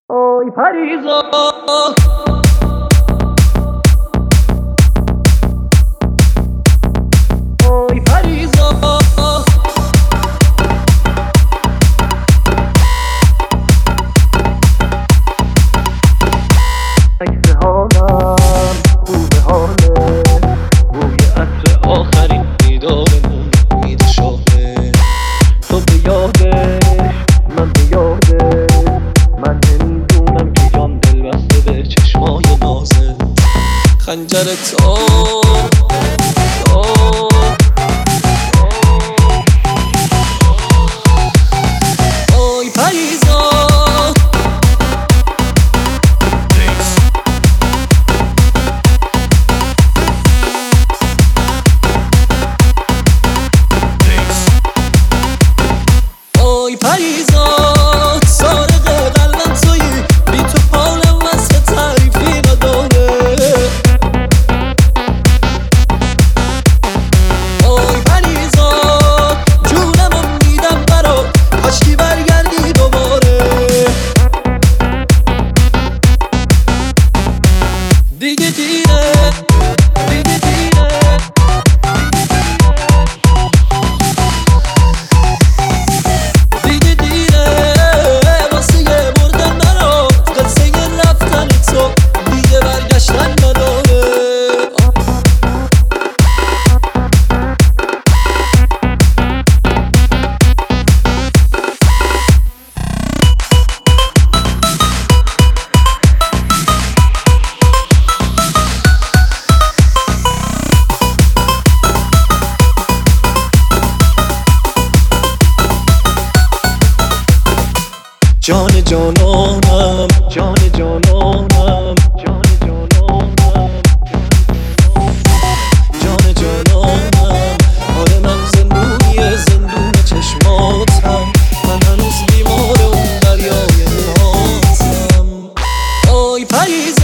اوی پریزا اوی پریزا عکس حالم خوب حاله بوی عطر آخرین دیدارمون امید شاهه تو به یادش من به یادش من نمیدونم که جان دل بسته به چشمای نازه خنجر اوی پریزا اوی پریزا سارق قلبم تویی بی تو حالم وصف تعریفی نداره اوی پریزا جونمو میدم برات کاشکی برگردی دوباره دیگه دیره دیگه دیره جان جانانم جان جانانم جان جانانم جان جانانم آره من زندونی زندون چشماتم من هنوز بیمار اون دریای نازم اوی پریزا